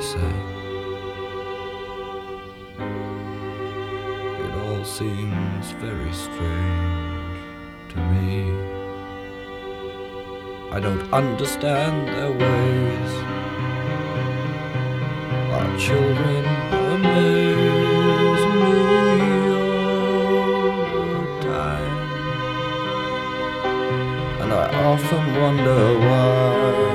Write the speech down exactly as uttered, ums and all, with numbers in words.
say. It all seems very strange to me. I don't understand their ways. Our children amaze me all the time, and I often wonder why.